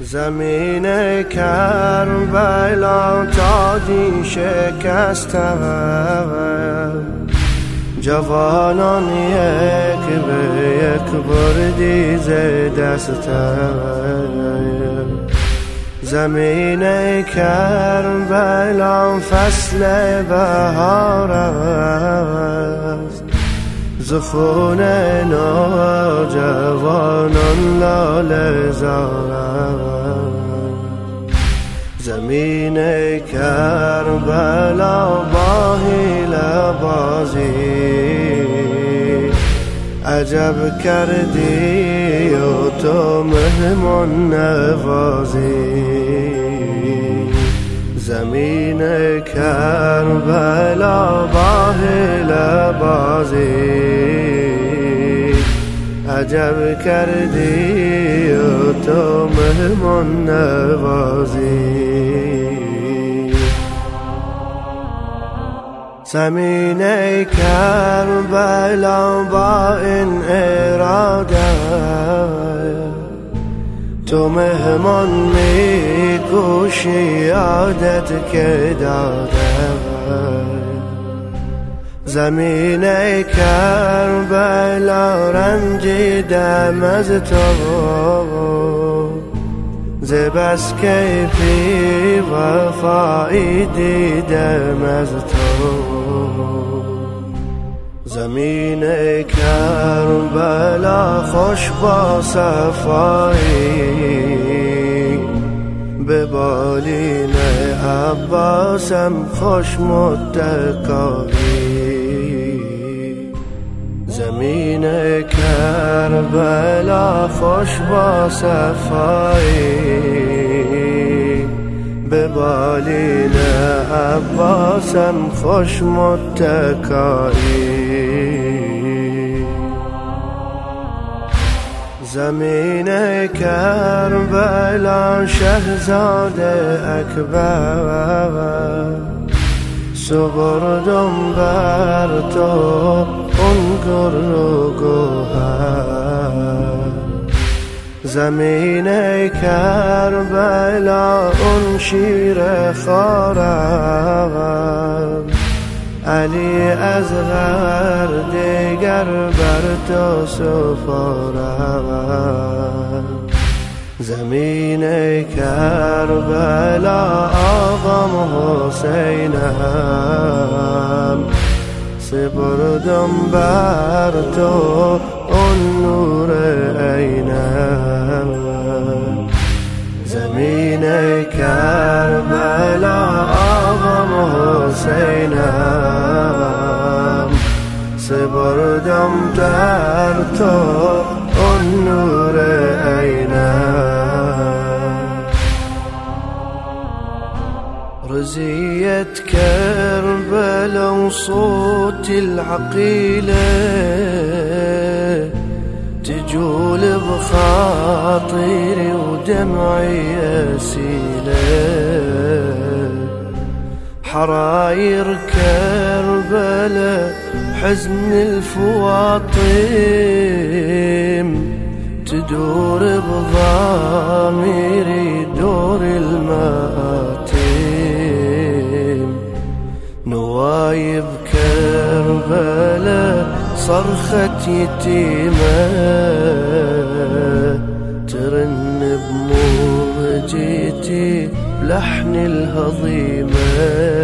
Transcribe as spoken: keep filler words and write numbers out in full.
زمین کربلا تادی شکستم، جوانان یک به یک بردی ز دستم. زمین کربلا فصل بهار است، ز خون نوجوانان لاله زار است. زمین کربلا با حیله بازی عجب کردی و تو مهمان نوازی. زمین کربلا با حیله بازی عجب کردی و تو مهمان نوازی. زمین کربلا با این اراده تو مهمان میکوشی عادت که داده. زمین کربلا رنجیدم از تو ز بس کیفی وفایی دیدم از تو. زمین کربلا خوش با صفایی، به بالین عباسم خوش متکایی. زمین کربلا خوش با صفایی، به بالین عباسم خوش متکایی. زمین کربلا شهزاده اکبر سپردم بر تو اون گل و گوهر. زمین کربلا اون شیر خوارم، علی اصغر دیگر بر تو سپارم. زمین کربلا آقام حسینم سپردم بر تو اون نور عینم. زمین کربلا آقام حسینم سپردم در تو اون نور عینم. رزيت كربلا وصوت العقيلة تجول بخاطري ودمعي أسيلة. حراير كربلا حزن الفواطم تدور بضاميري دور المآتم. نوايب كربلا صرخة يتيمة ترن بموجتي بلحن الهضيمة.